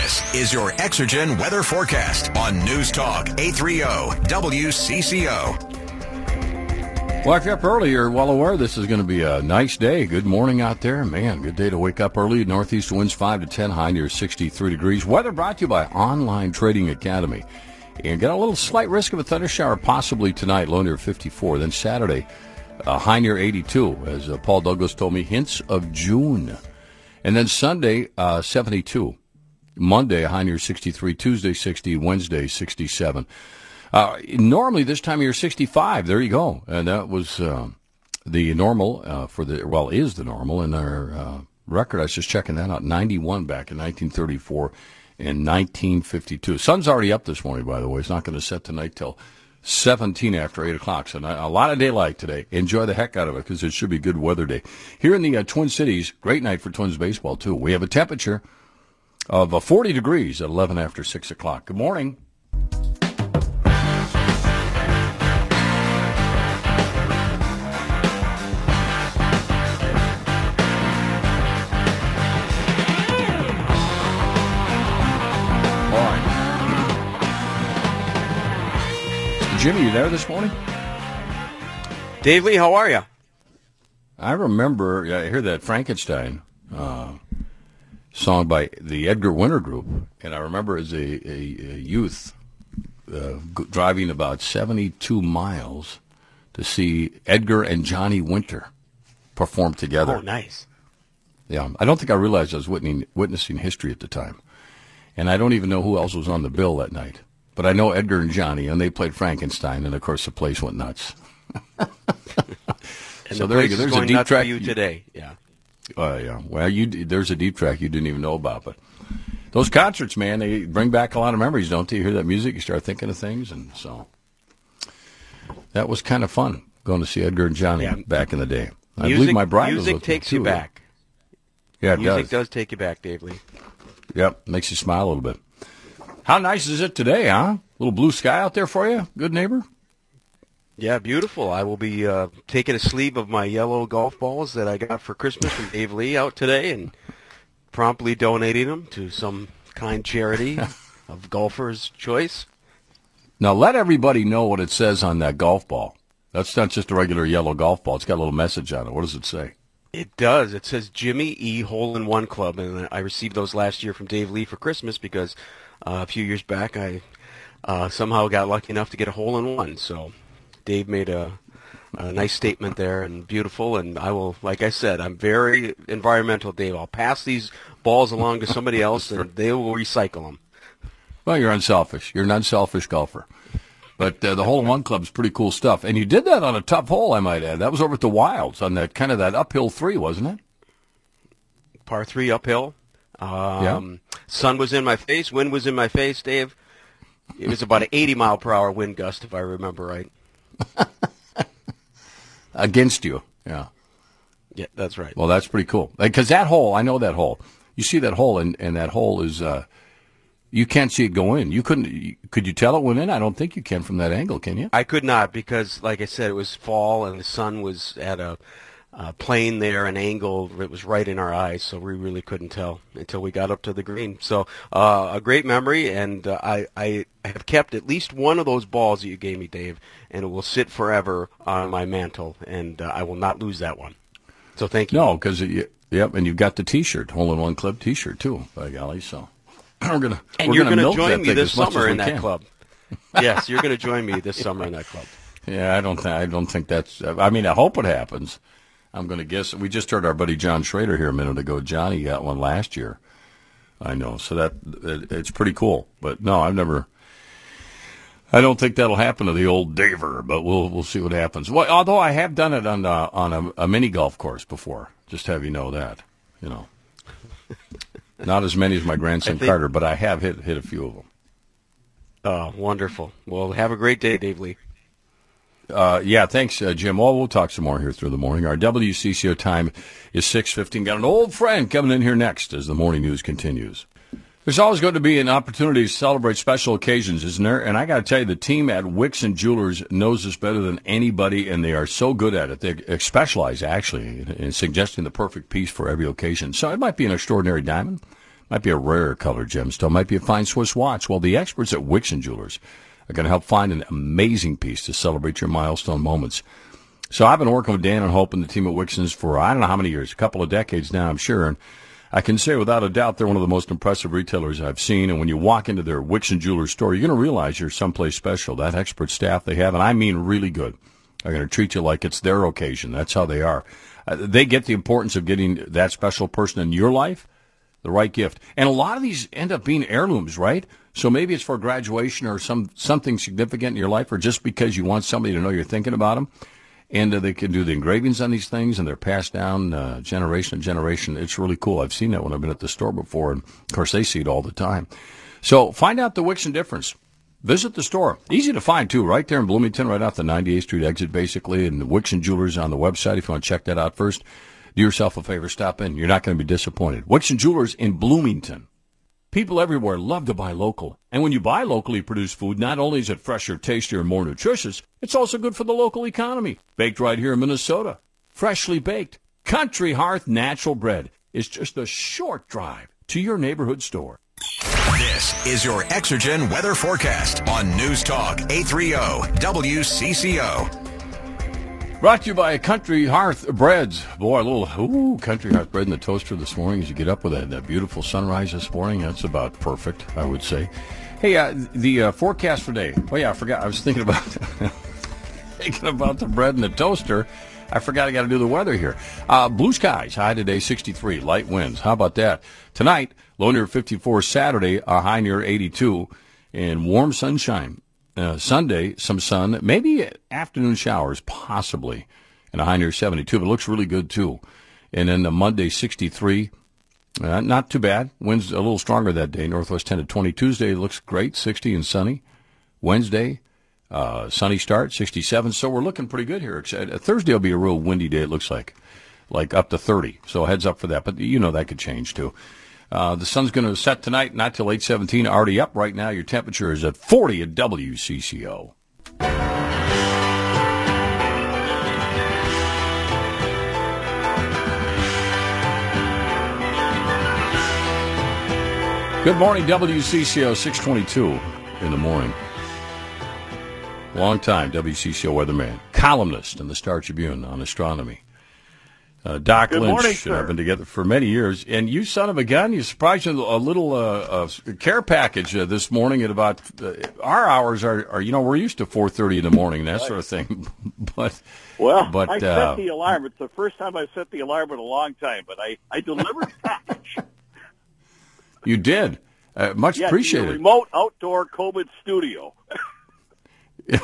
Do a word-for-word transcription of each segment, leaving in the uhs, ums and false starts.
This is your Exergen weather forecast on News Talk eight thirty W C C O. Well, if you're up early, you're well aware this is going to be a nice day. Good morning out there. Man, good day to wake up early. Northeast winds five to ten, high near sixty-three degrees. Weather brought to you by Online Trading Academy. And got a little slight risk of a thunder shower possibly tonight, low near fifty-four. Then Saturday, uh, high near eighty-two, as uh, Paul Douglas told me, hints of June. And then Sunday, uh, seventy-two. Monday, high near sixty-three. Tuesday, sixty. Wednesday, sixty-seven. Uh, normally this time of year, sixty-five. There you go. And that was uh, the normal uh, for the, well, is the normal. And our uh, record, I was just checking that out, ninety-one back in nineteen thirty-four and nineteen fifty-two. Sun's already up this morning, by the way. It's not going to set tonight till seventeen after eight o'clock. So a lot of daylight today. Enjoy the heck out of it because it should be a good weather day. Here in the uh, Twin Cities, great night for Twins baseball, too. We have a temperature of uh, forty degrees at eleven after six o'clock. Good morning. Jimmy, you there this morning? Dave Lee, how are you? I remember, I hear that Frankenstein uh, song by the Edgar Winter Group, and I remember as a, a, a youth uh, g- driving about seventy-two miles to see Edgar and Johnny Winter perform together. Oh, nice. Yeah, I don't think I realized I was witnessing, witnessing history at the time, and I don't even know who else was on the bill that night. But I know Edgar and Johnny, and they played Frankenstein, and of course the place went nuts. and so the there you go. place is There's going a deep nuts track for you today. Yeah. Uh, yeah. Well, you there's a deep track you didn't even know about, but those concerts, man, they bring back a lot of memories, don't they? You hear that music, you start thinking of things, and so that was kind of fun going to see Edgar and Johnny yeah. back in the day. I music, believe my bride was music with takes me, you too. back. Yeah, it music does. does take you back, Dave Lee. Yep, makes you smile a little bit. How nice is it today, huh? Little blue sky out there for you? Good neighbor? Yeah, beautiful. I will be uh, taking a sleeve of my yellow golf balls that I got for Christmas from Dave Lee out today and promptly donating them to some kind charity of golfer's choice. Now, let everybody know what it says on that golf ball. That's not just a regular yellow golf ball. It's got a little message on it. What does it say? It does. It says Jimmy E. Hole-in-One Club, and I received those last year from Dave Lee for Christmas because uh, a few years back I uh, somehow got lucky enough to get a hole-in-one. So Dave made a, a nice statement there and beautiful, and I will, like I said, I'm very environmental, Dave. I'll pass these balls along to somebody else, and they will recycle them. Well, you're unselfish. You're an unselfish golfer. But uh, the hole-in-one club's pretty cool stuff. And you did that on a tough hole, I might add. That was over at the Wilds on that kind of that uphill three, wasn't it? Par three uphill. Um, yeah. Sun was in my face. Wind was in my face, Dave. It was about an eighty mile per hour wind gust, if I remember right. Against you, yeah. Yeah, that's right. Well, that's pretty cool. Because that hole, I know that hole. You see that hole, and, and that hole is, uh, you can't see it go in. You couldn't, could you tell it went in? I don't think you can from that angle, can you? I could not because, like I said, it was fall and the sun was at a, a plane there, an angle. It was right in our eyes, so we really couldn't tell until we got up to the green. So uh, a great memory, and uh, I, I have kept at least one of those balls that you gave me, Dave, and it will sit forever on my mantle, and uh, I will not lose that one. So thank you. No, because, yep, and you've got the T-shirt, hole-in-one club T-shirt, too, by golly, so. We're gonna, and we're you're going to join me this summer in that can. club. Yes, you're going to join me this summer in that club. Yeah, I don't think I don't think that's. I mean, I hope it happens. I'm going to guess. We just heard our buddy John Schrader here a minute ago. Johnny got one last year. I know, so that it, it's pretty cool. But no, I've never. I don't think that'll happen to the old Daver, but we'll we'll see what happens. Well, although I have done it on uh, on a, a mini golf course before. Just have you know that, you know. Not as many as my grandson think, Carter, but I have hit hit a few of them. Oh, wonderful. Well, have a great day, Dave Lee. Uh, yeah, thanks, uh, Jim. Well, we'll talk some more here through the morning. Our W C C O time is six fifteen. Got an old friend coming in here next as the morning news continues. There's always going to be an opportunity to celebrate special occasions, isn't there? And I got to tell you, the team at Wicks and Jewelers knows this better than anybody, and they are so good at it. They specialize, actually, in suggesting the perfect piece for every occasion. So it might be an extraordinary diamond, Might be a rare colored gemstone. Might be a fine Swiss watch. Well, the experts at Wixon Jewelers are going to help find an amazing piece to celebrate your milestone moments. So I've been working with Dan and Hope and the team at Wixon's for I don't know how many years, a couple of decades now, I'm sure. And I can say without a doubt they're one of the most impressive retailers I've seen. And when you walk into their Wixon Jewelers store, you're going to realize you're someplace special. That expert staff they have, and I mean really good, are going to treat you like it's their occasion. That's how they are. Uh, they get the importance of getting that special person in your life the right gift. And a lot of these end up being heirlooms, right? So maybe it's for graduation or some something significant in your life, or just because you want somebody to know you're thinking about them. And uh, they can do the engravings on these things, and they're passed down uh, generation to generation. It's really cool. I've seen that when I've been at the store before, and, of course, they see it all the time. So find out the Wixon difference. Visit the store. Easy to find, too, right there in Bloomington, right off the ninety-eighth Street exit, basically, and the Wixon Jewelers on the website if you want to check that out first. Do yourself a favor. Stop in. You're not going to be disappointed. Wixon Jewelers in Bloomington. People everywhere love to buy local. And when you buy locally produced food, not only is it fresher, tastier, and more nutritious, it's also good for the local economy. Baked right here in Minnesota. Freshly baked. Country Hearth natural bread is just a short drive to your neighborhood store. This is your Exergen weather forecast on News Talk eight thirty W C C O. Brought to you by Country Hearth Breads. Boy, a little ooh, Country Hearth bread in the toaster this morning as you get up with that, that beautiful sunrise this morning. That's about perfect, I would say. Hey, uh, the uh, forecast for today. Oh, yeah, I forgot. I was thinking about thinking about the bread in the toaster. I forgot I got to do the weather here. Uh, blue skies, high today sixty-three. Light winds. How about that? Tonight, low near fifty-four. Saturday, a high near eighty-two. And warm sunshine. Uh, Sunday, some sun, maybe afternoon showers, possibly, and a high near seventy-two, but it looks really good, too. And then the Monday, sixty-three, uh, not too bad. Winds a little stronger that day, northwest ten to twenty. Tuesday looks great, sixty and sunny. Wednesday, uh, sunny start, sixty-seven, so we're looking pretty good here. Thursday will be a real windy day, it looks like, like up to thirty, so heads up for that, but you know that could change, too. Uh, the sun's going to set tonight, not till eight seventeen, already up right now. Your temperature is at forty at W C C O. Good morning, W C C O, six twenty-two in the morning. Long time W C C O weatherman, columnist in the Star Tribune on astronomy. Uh, Doc Good Lynch morning, and I've been together for many years. And you son of a gun, you surprised me a little uh, uh, care package uh, this morning at about, uh, our hours are, are, you know, we're used to four thirty in the morning, that sort of thing. but Well, but, I set uh, the alarm. It's the first time I've set the alarm in a long time, but I, I delivered a package. You did. Uh, much Yeah, appreciated. the remote outdoor COVID studio. Hey,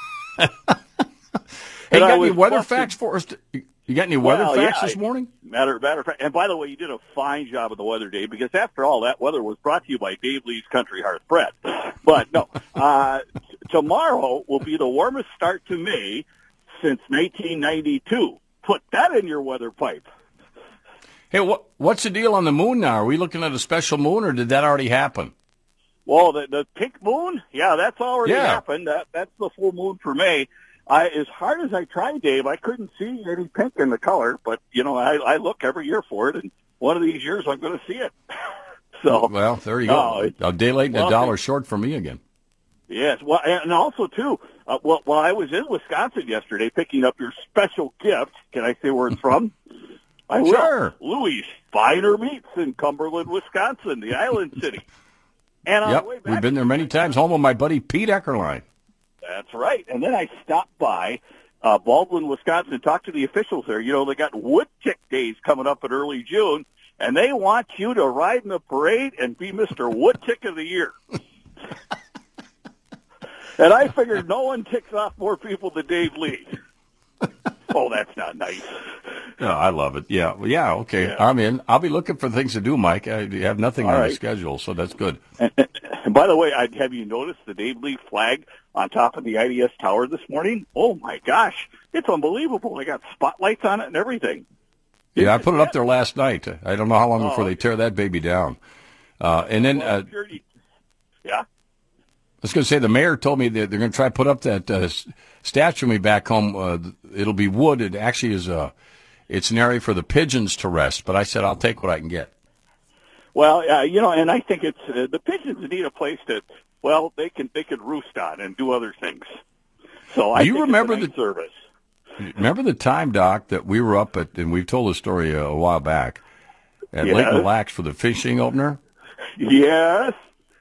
And you I got any was weather busted. facts for us? To, you got any weather Well, facts yeah, this I- morning? Matter, matter of fact, and by the way, you did a fine job of the weather, Dave, because after all, that weather was brought to you by Dave Lee's Country Hearth Bread. But no, uh, t- tomorrow will be the warmest start to May since nineteen ninety-two. Put that in your weather pipe. Hey, what what's the deal on the moon now? Are we looking at a special moon, or did that already happen? Well, the, the pink moon, yeah, that's already Yeah. happened. That That's the full moon for May. I, as hard as I tried, Dave, I couldn't see any pink in the color, but, you know, I, I look every year for it, and one of these years I'm going to see it. So, Well, there you No, go. it- A day late and well, a dollar short for me again. yes. Well, and also, too, uh, well, while I was in Wisconsin yesterday picking up your special gift, can I say where it's from? I will. Sure. Louis Finer Meats in Cumberland, Wisconsin, the island city. And on Yep, the way back, we've been there many times. Home of my buddy Pete Eckerline. That's right. And then I stopped by uh, Baldwin, Wisconsin, and talked to the officials there. You know, they got Woodtick Days coming up in early June, and they want you to ride in the parade and be Mister Woodtick of the Year. And I figured no one ticks off more people than Dave Lee. Oh, that's not nice. Oh, I love it. Yeah, well, yeah, okay. Yeah. I'm in. I'll be looking for things to do, Mike. I have nothing All on right. the schedule, so that's good. And, and by the way, I, have you noticed the Dave Lee flag on top of the I D S tower this morning? Oh, my gosh. It's unbelievable. They got spotlights on it and everything. Yeah, I put it up there last night. I don't know how long Oh, before they tear that baby down. Uh, and then Well, uh, security- yeah. I was going to say the mayor told me that they're going to try to put up that uh, s- statue of me back home. Uh, it'll be wood. It actually is a, it's an area for the pigeons to rest. But I said I'll take what I can get. Well, uh, you know, and I think it's uh, the pigeons need a place to, well, they can they can roost on and do other things. So I you think remember it's a nice the service. Remember the time, Doc, that we were up at, and we've told the story a, a while back, at Yes. Lake Mille Lacs for the fishing opener? Yes.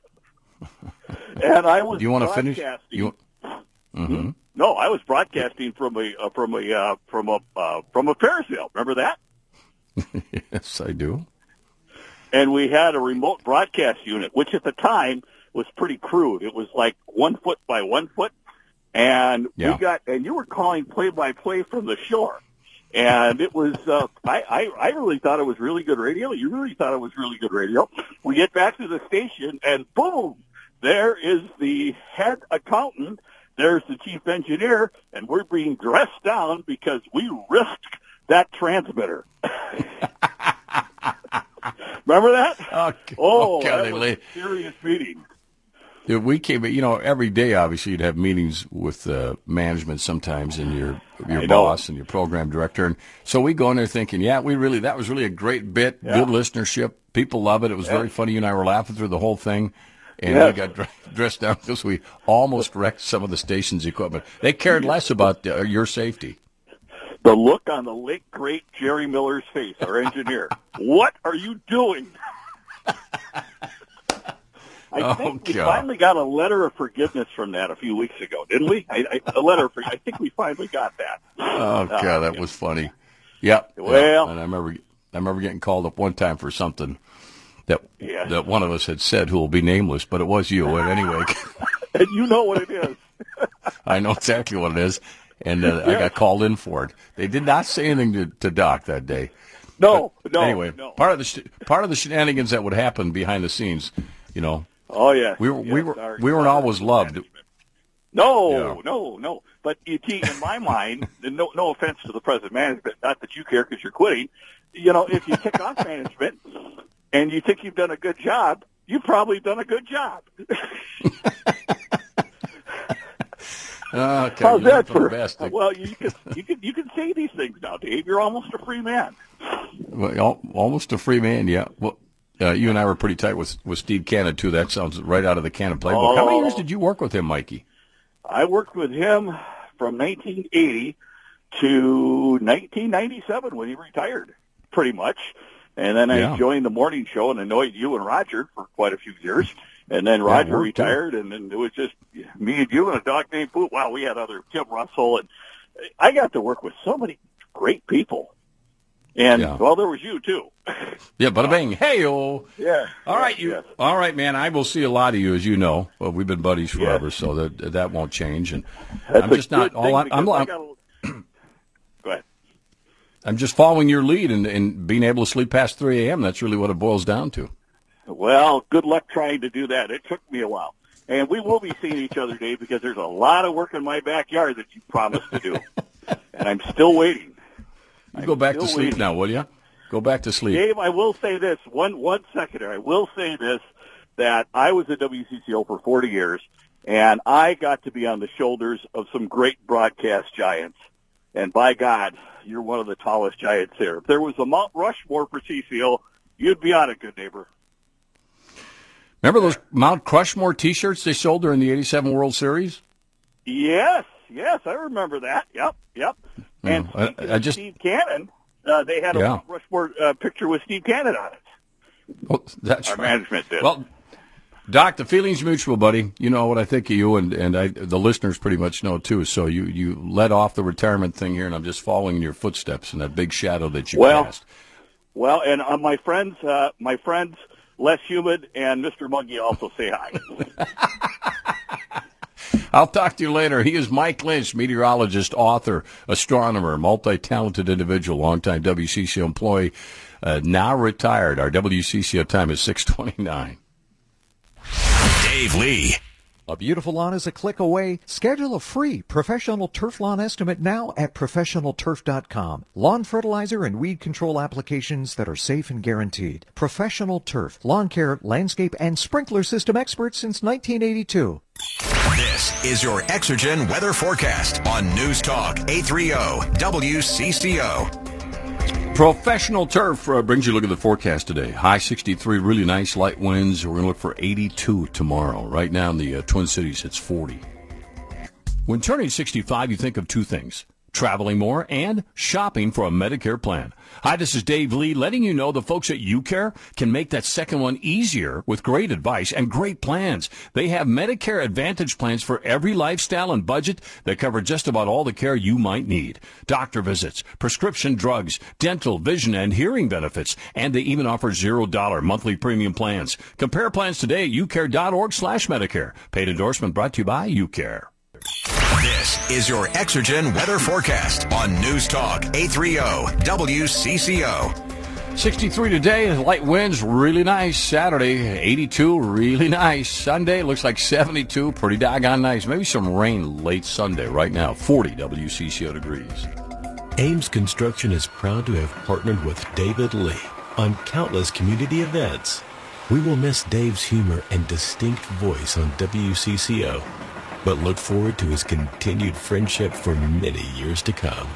And I was Do you want to finish? broadcasting- You, mm-hmm. No, I was broadcasting from a uh, from a uh, from a uh, from a Ferris wheel. Remember that? Yes, I do. And we had a remote broadcast unit, which at the time was pretty crude. It was like one foot by one foot, and Yeah. we got and you were calling play by play from the shore, and it was uh, I, I I really thought it was really good radio. You really thought it was really good radio. We get back to the station, and boom, there is the head accountant. There's the chief engineer, and we're being dressed down because we risked that transmitter. Remember that? Okay. Oh, Okay, that they was lay- a serious meeting. Yeah, we came, you know, every day, obviously, you'd have meetings with uh, management sometimes and your your I know. boss and your program director. And so we go in there thinking, yeah, we really, that was really a great bit, Yeah. good listenership. People love it. It was Yeah. very funny. You and I were laughing through the whole thing. And Yes. we got dr- dressed down because we almost wrecked some of the station's equipment. They cared less about uh, your safety. The look on the late, great Jerry Miller's face, our engineer. What are you doing? I Oh, think we God. finally got a letter of forgiveness from that a few weeks ago, didn't we? I, I, a letter. For, I think we finally got that. Oh, God, that was funny. Yep. Well- Yep. And I remember, I remember getting called up one time for something that Yes. that one of us had said, who will be nameless, but it was you. And anyway, And you know what it is. I know exactly what it is, and uh, I Yeah. got called in for it. They did not say anything to, to Doc that day. No, no. anyway, no. part of the sh- part of the shenanigans that would happen behind the scenes, you know, Oh yeah, we were we Yes, were our- we weren't our always loved. management. No, Yeah. no, no. But you see, in my mind, and no, no offense to the present management, not that you care because you're quitting. You know, if you tick off management and you think you've done a good job, you've probably done a good job. Oh, okay, How's you learn that from the for? best. Well, you can you can you can say these things now, Dave. You're almost a free man. Well, al- almost a free man, yeah. Well, uh, you and I were pretty tight with with Steve Cannon too. That sounds right out of the Cannon playbook. How many Oh. years did you work with him, Mikey? I worked with him from nineteen eighty to nineteen ninety-seven when he retired, pretty much. And then I Yeah. joined the morning show and annoyed you and Roger for quite a few years. And then Yeah, Roger worked too. retired, and then it was just me and you and a dog named Pooh. Wow, we had other Tim Russell, and I got to work with so many great people. And Yeah. well, there was you too. Yeah, bada bang, hey-o. Yeah. All right, you. Yes. All right, man. I will see a lot of you, as you know. Well, we've been buddies forever, Yes. so that that won't change. And That's I'm a just not. good All thing I'm, I'm, because I I'm, got a- Go ahead. I'm just following your lead and, and being able to sleep past three a.m. That's really what it boils down to. Well, good luck trying to do that. It took me a while. And we will be seeing each other, Dave, because there's a lot of work in my backyard that you promised to do. And I'm still waiting. You go back to still sleep waiting. now, will you? Go back to sleep. Dave, I will say this, one one second here. I will say this, that I was at W C C O for forty years, and I got to be on the shoulders of some great broadcast giants. And by God, you're one of the tallest giants there. If there was a Mount Rushmore for C C O, you'd be on it, good neighbor. Remember those Mount Crushmore T-shirts they sold during the eighty-seven World Series? Yes, yes, I remember that. Yep, yep. And I- speaking I of just- Steve Cannon, uh, they had a Yeah. Mount Rushmore uh, picture with Steve Cannon on it. Oh, that's Our right. management did. Well, Doc, the feeling's mutual, buddy. You know what I think of you, and, and I, the listeners pretty much know, too. So you, you led off the retirement thing here, and I'm just following in your footsteps in that big shadow that you Well, cast. Well, and uh, my friends, uh, my friends, Les Humid and Mister Muggy also say hi. I'll talk to you later. He is Mike Lynch, meteorologist, author, astronomer, multi-talented individual, longtime W C C O employee, uh, now retired. Our W C C O time is six twenty-nine. Dave Lee. A beautiful lawn is a click away. Schedule a free professional turf lawn estimate now at professional turf dot com. Lawn fertilizer and weed control applications that are safe and guaranteed. Professional Turf, lawn care, landscape, and sprinkler system experts since nineteen eighty-two. This is your Exergen weather forecast on News Talk eight thirty W C C O. Professional Turf uh, brings you a look at the forecast today. High sixty-three, really nice light winds. We're going to look for eighty-two tomorrow. Right now in the uh, Twin Cities, it's forty. When turning sixty-five, you think of two things: traveling more and shopping for a Medicare plan. Hi, this is Dave Lee, letting you know the folks at UCare can make that second one easier with great advice and great plans. They have Medicare Advantage plans for every lifestyle and budget that cover just about all the care you might need. Doctor visits, prescription drugs, dental, vision, and hearing benefits, and they even offer zero dollar monthly premium plans. Compare plans today at ucare.org slash Medicare. Paid endorsement brought to you by UCare. This is your Exergen weather forecast on News Talk eight thirty W C C O. sixty-three today, light winds, really nice. Saturday, eighty-two, really nice. Sunday, looks like seventy-two, pretty doggone nice. Maybe some rain late Sunday. Right now, forty W C C O degrees. Ames Construction is proud to have partnered with David Lee on countless community events. We will miss Dave's humor and distinct voice on W C C O, but look forward to his continued friendship for many years to come.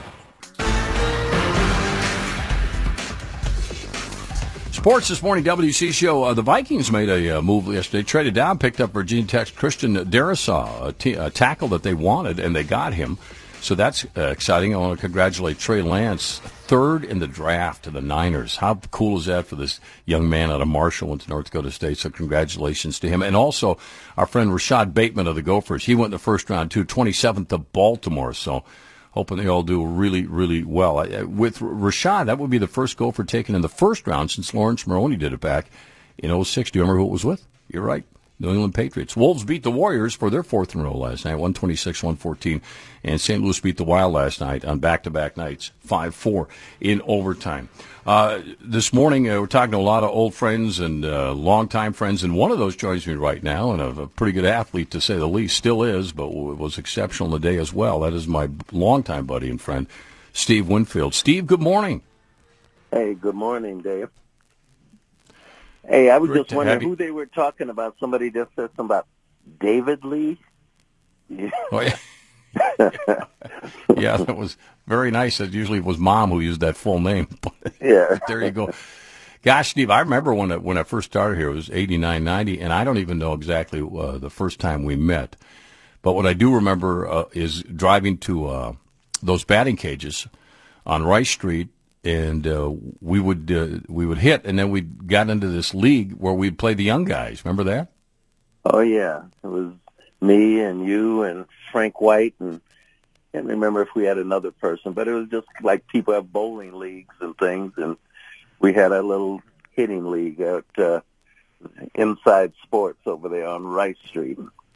Sports this morning, W C C O. Uh, the Vikings made a uh, move yesterday, traded down, picked up Virginia Tech's Christian Darrisaw, a, t- a tackle that they wanted, and they got him. So that's uh, exciting. I want to congratulate Trey Lance, third in the draft to the Niners. How cool is that for this young man out of Marshall, went to North Dakota State, so congratulations to him. And also our friend Rashad Bateman of the Gophers. He went in the first round, too, twenty-seventh to Baltimore. So hoping they all do really, really well. With Rashad, that would be the first Gopher taken in the first round since Lawrence Maroney did it back in oh six. Do you remember who it was with? You're right. New England Patriots. Wolves beat the Warriors for their fourth in a row last night, one twenty-six one fourteen. And Saint Louis beat the Wild last night on back-to-back nights, five four in overtime. Uh, this morning, uh, we're talking to a lot of old friends and uh, longtime friends, and one of those joins me right now, and a, a pretty good athlete, to say the least, still is, but was exceptional today as well. That is my longtime buddy and friend, Steve Winfield. Steve, good morning. Hey, good morning, Dave. Hey, I was Great just wondering who they were talking about. Somebody just said something about David Lee. Yeah. Oh, yeah. Yeah, that was very nice. It usually was Mom who used that full name. Yeah. There you go. Gosh, Steve, I remember when I, when I first started here, it was eighty-nine, ninety, and I don't even know exactly uh, the first time we met. But what I do remember uh, is driving to uh, those batting cages on Rice Street, and uh, we would uh, we would hit, and then we got into this league where we'd play the young guys. Remember that? Oh, yeah. It was me and you and Frank White, and I can't remember if we had another person, but it was just like people have bowling leagues and things, and we had a little hitting league at uh, Inside Sports over there on Rice Street.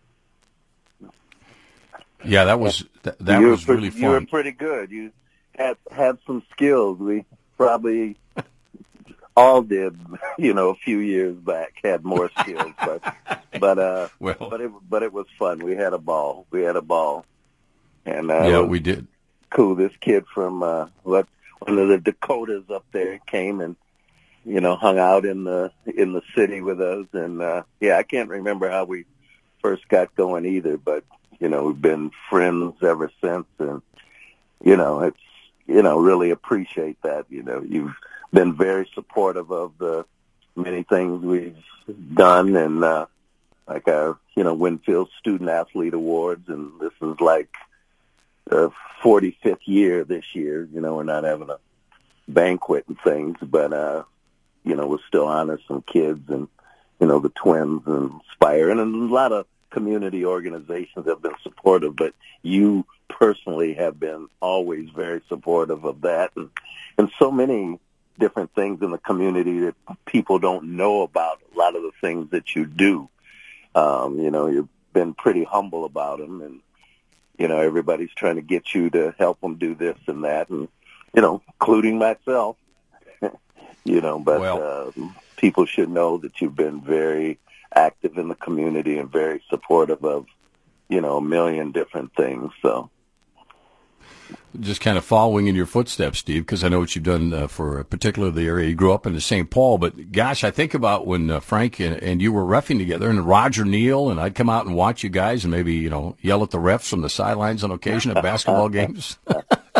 Yeah, that was that, that you was pretty, really fun. You were pretty good. You had had some skills. We probably all did, you know, a few years back, had more skills, but but uh, well, but it but it was fun. We had a ball. We had a ball, and uh, yeah, we did. Cool. This kid from uh, what one of the Dakotas up there came and you know hung out in the in the city with us, and uh, yeah, I can't remember how we first got going either, but you know we've been friends ever since, and you know it's you know really appreciate that. You know you've been very supportive of the many things we've done, and uh, like our, you know, Winfield Student Athlete Awards, and this is like the forty-fifth year this year. You know, we're not having a banquet and things, but, uh, you know, we'll still honor some kids and, you know, the Twins and Spire, and a lot of community organizations have been supportive, but you personally have been always very supportive of that, and, and so many different things in the community that people don't know about, a lot of the things that you do. Um, you know, you've been pretty humble about them, and, you know, everybody's trying to get you to help them do this and that, and, you know, including myself, you know, but well, uh, people should know that you've been very active in the community and very supportive of, you know, a million different things, so. Just kind of following in your footsteps, Steve, because I know what you've done uh, for particularly the area. You grew up in Saint Paul, but gosh, I think about when uh, Frank and, and you were reffing together, and Roger Neal, and I'd come out and watch you guys and maybe, you know, yell at the refs from the sidelines on occasion at basketball games.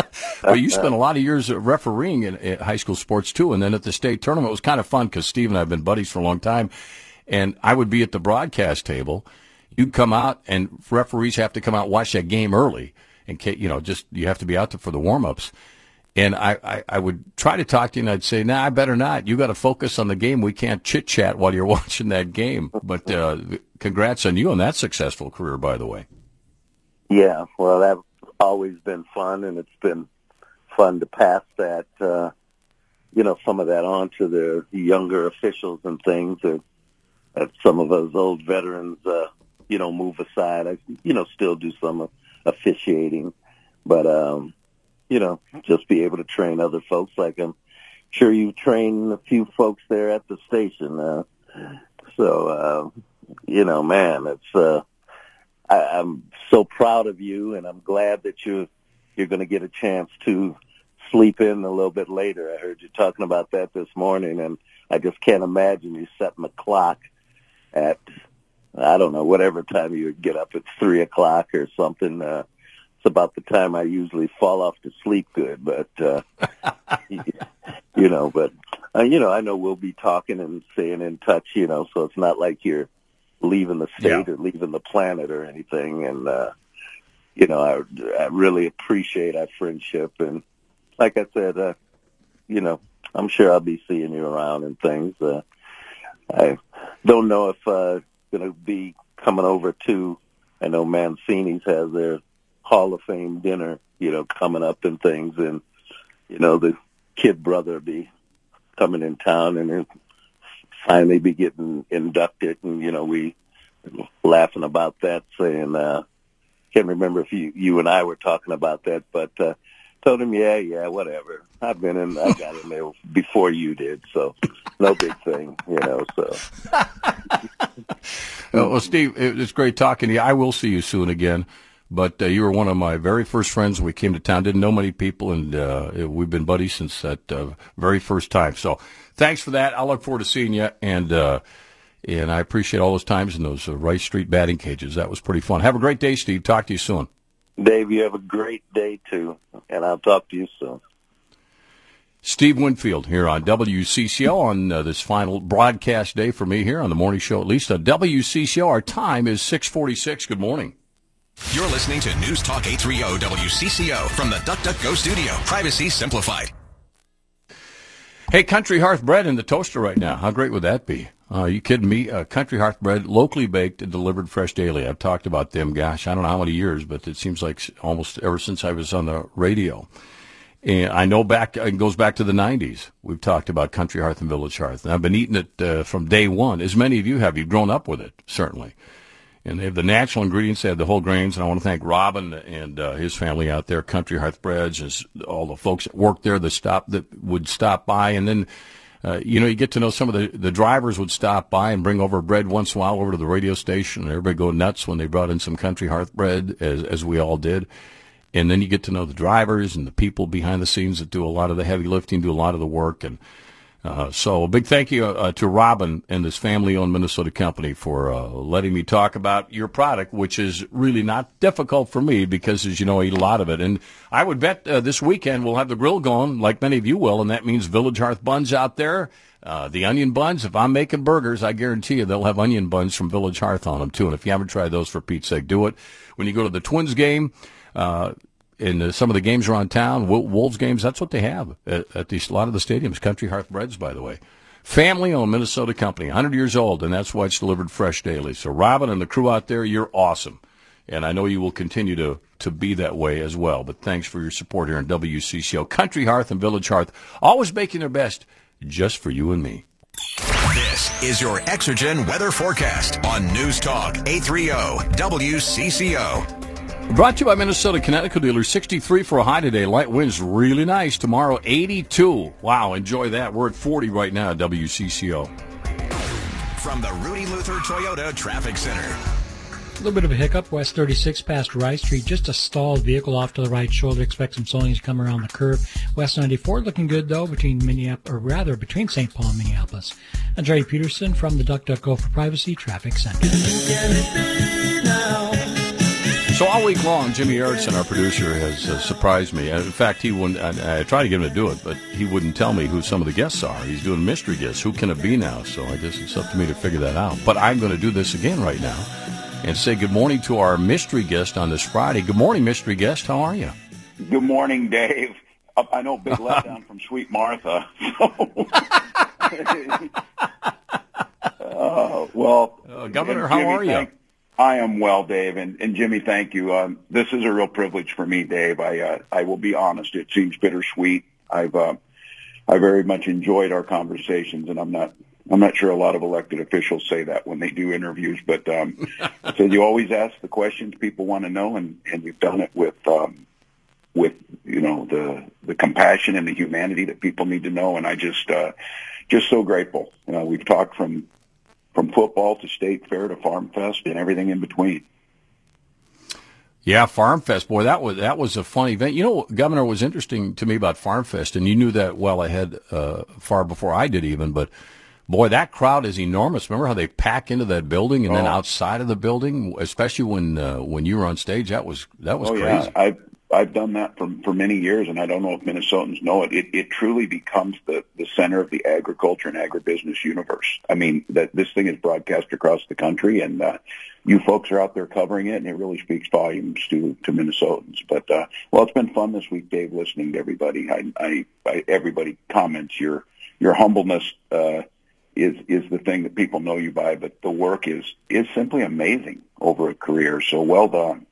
Well, you spent a lot of years refereeing in, in high school sports, too, and then at the state tournament. It was kind of fun because Steve and I have been buddies for a long time, and I would be at the broadcast table. You'd come out, and referees have to come out and watch that game early. And, you know, just you have to be out there for the warm-ups. And I, I, I would try to talk to you, and I'd say, nah, I better not. You got to focus on the game. We can't chit-chat while you're watching that game. But uh, congrats on you on that successful career, by the way. Yeah, well, that's always been fun, and it's been fun to pass that, uh, you know, some of that on to the younger officials and things that, that some of those old veterans, uh, you know, move aside. I, you know, still do some officiating, but, um, you know, just be able to train other folks. Like I'm sure you train a few folks there at the station. Uh, so, uh, you know, man, it's, uh, I, I'm so proud of you, and I'm glad that you, you're going to get a chance to sleep in a little bit later. I heard you talking about that this morning, and I just can't imagine you setting the clock at, I don't know, whatever time you would get up. It's three o'clock or something. Uh, it's about the time I usually fall off to sleep good, but, uh, you know, but, uh, you know, I know we'll be talking and staying in touch, you know, so it's not like you're leaving the state yeah. or leaving the planet or anything. And, uh, you know, I, I really appreciate our friendship. And like I said, uh, you know, I'm sure I'll be seeing you around and things. Uh, I don't know if, uh, going to be coming over to, I know Mancini's has their Hall of Fame dinner, you know, coming up and things. And, you know, the kid brother will be coming in town and then finally be getting inducted. And, you know, we laughing about that, saying, uh, can't remember if you, you and I were talking about that, but, uh, told him, yeah, yeah, whatever. I've been in, I got in there before you did, so no big thing, you know, so. Well, Steve, it's great talking to you. I will see you soon again, but uh, you were one of my very first friends when we came to town. Didn't know many people, and uh, we've been buddies since that uh, very first time. So thanks for that. I look forward to seeing you, and uh, and I appreciate all those times in those uh, Rice Street batting cages. That was pretty fun. Have a great day, Steve. Talk to you soon. Dave, you have a great day, too, and I'll talk to you soon. Steve Winfield here on W C C O on uh, this final broadcast day for me here on the morning show, at least on W C C O. Our time is six forty-six. Good morning. You're listening to News Talk eight thirty W C C O from the DuckDuckGo studio. Privacy simplified. Hey, Country Hearth Bread in the toaster right now. How great would that be? Uh, you kidding me? Uh, Country Hearth Bread, locally baked and delivered fresh daily. I've talked about them, gosh, I don't know how many years, but it seems like almost ever since I was on the radio. And I know back, it goes back to the nineties. We've talked about Country Hearth and Village Hearth. And I've been eating it uh, from day one, as many of you have. You've grown up with it, certainly. And they have the natural ingredients. They have the whole grains. And I want to thank Robin and uh, his family out there, Country Hearth Breads, and all the folks that work there that stop that would stop by. And then, uh, you know, you get to know some of the, the drivers would stop by and bring over bread once in a while over to the radio station. And everybody go nuts when they brought in some Country Hearth Bread, as, as we all did. And then you get to know the drivers and the people behind the scenes that do a lot of the heavy lifting, do a lot of the work. And uh, so a big thank you uh, to Robin and this family-owned Minnesota company for uh, letting me talk about your product, which is really not difficult for me because, as you know, I eat a lot of it. And I would bet uh, this weekend we'll have the grill going, like many of you will, and that means Village Hearth buns out there. Uh, the onion buns, if I'm making burgers, I guarantee you they'll have onion buns from Village Hearth on them, too. And if you haven't tried those, for Pete's sake, do it. When you go to the Twins game, uh, in uh, some of the games around town, Wolves games, that's what they have at, at these, a lot of the stadiums. Country Hearth Breads, by the way. Family-owned Minnesota company, one hundred years old, and that's why it's delivered fresh daily. So, Robin and the crew out there, you're awesome. And I know you will continue to, to be that way as well. But thanks for your support here on W C C O. Country Hearth and Village Hearth, always making their best just for you and me. This is your Exergen weather forecast on News Talk eight thirty W C C O. Brought to you by Minnesota Connecticut dealers. sixty-three for a high today. Light winds, really nice. Tomorrow, eighty-two. Wow, enjoy that. We're at forty right now at W C C O. From the Rudy Luther Toyota Traffic Center. A little bit of a hiccup, West thirty-six past Rice Street. Just a stalled vehicle off to the right shoulder. Expect some slowing to come around the curve. West ninety-four looking good, though, between Minneapolis, or rather, between Saint Paul and Minneapolis. I'm Jerry Peterson from the DuckDuckGo for Privacy Traffic Center. So all week long, Jimmy Erickson, our producer, has uh, surprised me. In fact, he wouldn't. I, I tried to get him to do it, but he wouldn't tell me who some of the guests are. He's doing mystery guests. Who can it be now? So I guess it's up to me to figure that out. But I'm going to do this again right now and say good morning to our mystery guest on this Friday. Good morning, mystery guest. How are you? Good morning, Dave. I know, big letdown from Sweet Martha. So. uh, well, uh, Governor, how Jimmy, are you? Thank, I am well, Dave, and, and Jimmy, thank you. Um, this is a real privilege for me, Dave. I uh, I will be honest; it seems bittersweet. I've uh, I very much enjoyed our conversations, and I'm not I'm not sure a lot of elected officials say that when they do interviews, but um, so you always ask the questions people want to know, and, and you've done it with um, with you know the the compassion and the humanity that people need to know, and I just uh, just so grateful. You know, we've talked from. From football to State Fair to Farm Fest and everything in between. Yeah, Farm Fest, boy, that was that was a fun event. You know, Governor, was interesting to me about Farm Fest, and you knew that well ahead, uh, far before I did even. But boy, that crowd is enormous. Remember how they pack into that building, and oh. then outside of the building, especially when uh, when you were on stage, that was that was oh, crazy. Yeah. I've I've done that for for many years, and I don't know if Minnesotans know it. It, it truly becomes the, the center of the agriculture and agribusiness universe. I mean, that this thing is broadcast across the country, and uh, you folks are out there covering it, and it really speaks volumes to, to Minnesotans. But uh, well, it's been fun this week, Dave, listening to everybody. I, I, I everybody comments your your humbleness uh, is is the thing that people know you by, but the work is is simply amazing over a career. So well done.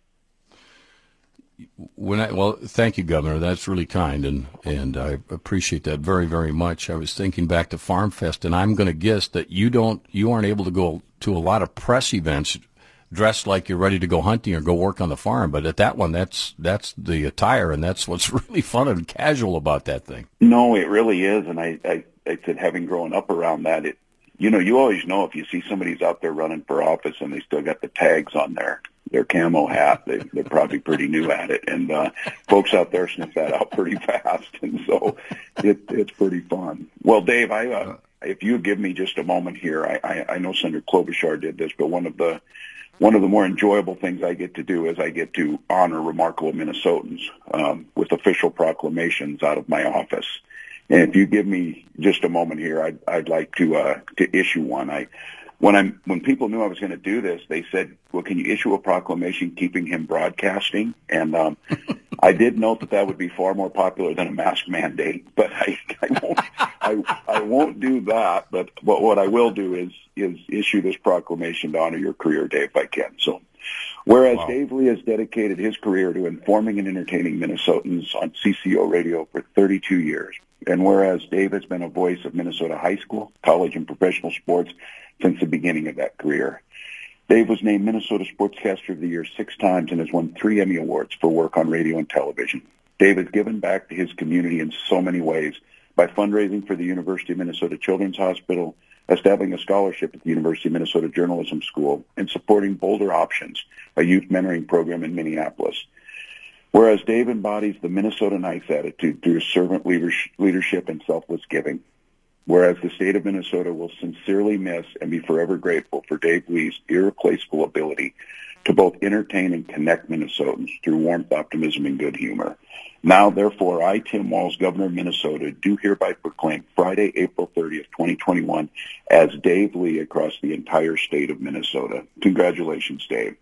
When I, well, thank you, Governor. That's really kind, and, and I appreciate that very, very much. I was thinking back to Farm Fest, and I'm going to guess that you don't, you aren't able to go to a lot of press events dressed like you're ready to go hunting or go work on the farm. But at that one, that's that's the attire, and that's what's really fun and casual about that thing. No, it really is, and I, I, I said, having grown up around that, it, you know, you always know if you see somebody's out there running for office and they still got the tags on their their camo hat, they, they're probably pretty new at it. And uh, folks out there sniff that out pretty fast, and so it, it's pretty fun. Well, Dave, I, uh, if you give me just a moment here, I, I, I know Senator Klobuchar did this, but one of the one of the more enjoyable things I get to do is I get to honor remarkable Minnesotans um, with official proclamations out of my office. And if you give me just a moment here, I'd, I'd like to uh, to issue one. I when I'm when people knew I was going to do this, they said, "Well, can you issue a proclamation keeping him broadcasting?" And um, I did note that that would be far more popular than a mask mandate, but I, I won't I, I won't do that. But but what I will do is is issue this proclamation to honor your career, Dave, if I can. So. Whereas wow. Dave Lee has dedicated his career to informing and entertaining Minnesotans on C C O radio for thirty-two years, and whereas Dave has been a voice of Minnesota high school, college, and professional sports since the beginning of that career, Dave was named Minnesota Sportscaster of the Year six times and has won three Emmy Awards for work on radio and television. Dave has given back to his community in so many ways by fundraising for the University of Minnesota Children's Hospital, establishing a scholarship at the University of Minnesota Journalism School, and supporting Boulder Options, a youth mentoring program in Minneapolis. Whereas Dave embodies the Minnesota Nice attitude through his servant leadership and selfless giving. Whereas the state of Minnesota will sincerely miss and be forever grateful for Dave Lee's irreplaceable ability to both entertain and connect Minnesotans through warmth, optimism, and good humor. Now, therefore, I, Tim Walz, Governor of Minnesota, do hereby proclaim Friday, April thirtieth, twenty twenty-one, as Dave Lee across the entire state of Minnesota. Congratulations, Dave.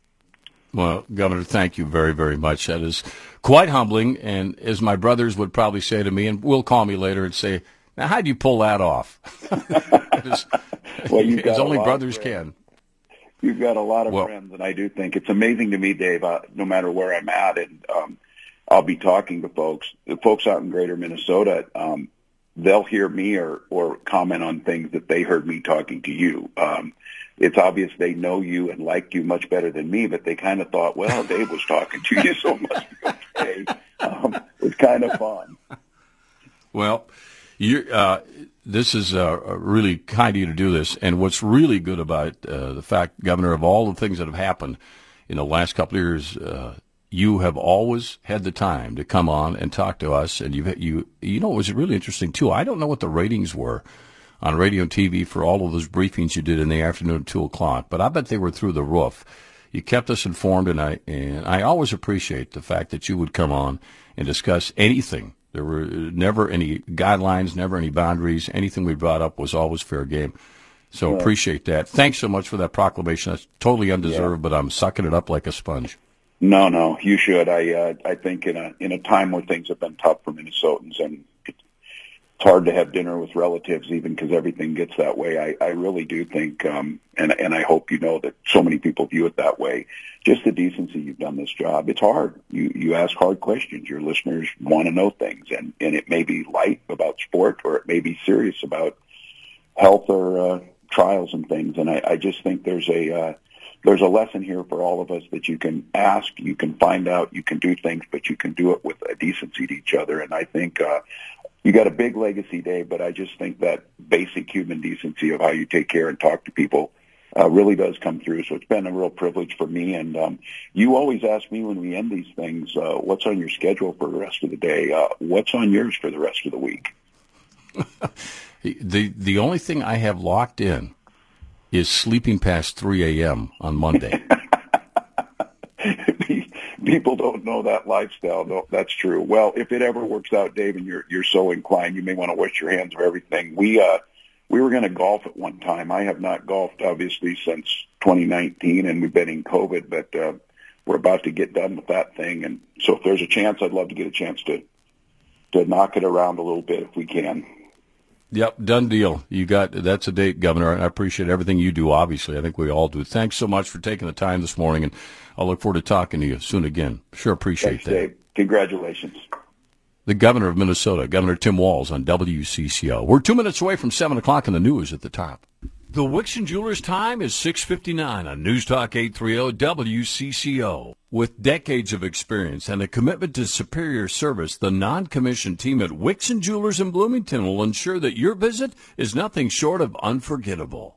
Well, Governor, thank you very, very much. That is quite humbling, and as my brothers would probably say to me, and will call me later and say, now, how do you pull that off? as, well, you've got as only brothers can. You've got a lot of well, friends, and I do think it's amazing to me, Dave, uh, no matter where I'm at, and um, I'll be talking to folks, the folks out in greater Minnesota, um, they'll hear me or, or comment on things that they heard me talking to you. Um, it's obvious they know you and like you much better than me, but they kind of thought, well, Dave was talking to you, so it must be okay. Um, it's kind of fun. Well, you're, uh, this is uh, really kind of you to do this, and what's really good about uh, the fact, Governor, of all the things that have happened in the last couple of years, uh, you have always had the time to come on and talk to us, and you you you know it was really interesting too. I don't know what the ratings were on radio and T V for all of those briefings you did in the afternoon at two o'clock, but I bet they were through the roof. You kept us informed, and I and I always appreciate the fact that you would come on and discuss anything. There were never any guidelines, never any boundaries. Anything we brought up was always fair game. So yeah. appreciate that. Thanks so much for that proclamation. That's totally undeserved, yeah. but I'm sucking it up like a sponge. No, no, you should. I uh, I think in a in a time where things have been tough for Minnesotans, and it's hard to have dinner with relatives even because everything gets that way. I, I really do think, um, and and I hope you know that so many people view it that way. Just the decency you've done this job. It's hard. You you ask hard questions. Your listeners want to know things, and and it may be light about sport, or it may be serious about health or uh, trials and things. And I, I just think there's a uh, there's a lesson here for all of us that you can ask, you can find out, you can do things, but you can do it with a decency to each other. And I think uh, you got a big legacy, Dave, but I just think that basic human decency of how you take care and talk to people uh, really does come through. So it's been a real privilege for me. And um, you always ask me when we end these things, uh, what's on your schedule for the rest of the day? Uh, what's on yours for the rest of the week? the The only thing I have locked in is sleeping past three a.m. on Monday. People don't know that lifestyle. No, that's true. Well, if it ever works out, Dave, and you're you're so inclined, you may want to wash your hands of everything. We uh we were going to golf at one time. I have not golfed obviously since twenty nineteen, and we've been in COVID, but uh, we're about to get done with that thing. And so, if there's a chance, I'd love to get a chance to to knock it around a little bit if we can. Yep, done deal. You got that's a date, Governor. I appreciate everything you do. Obviously, I think we all do. Thanks so much for taking the time this morning, and I'll look forward to talking to you soon again. Sure appreciate Thanks, that. Dave. Congratulations. The Governor of Minnesota, Governor Tim Walz, on W C C O. We're two minutes away from seven o'clock in the news at the top. The Wixon Jewelers time is six fifty-nine on News Talk eight thirty W C C O. With decades of experience and a commitment to superior service, the non-commissioned team at Wixon Jewelers in Bloomington will ensure that your visit is nothing short of unforgettable.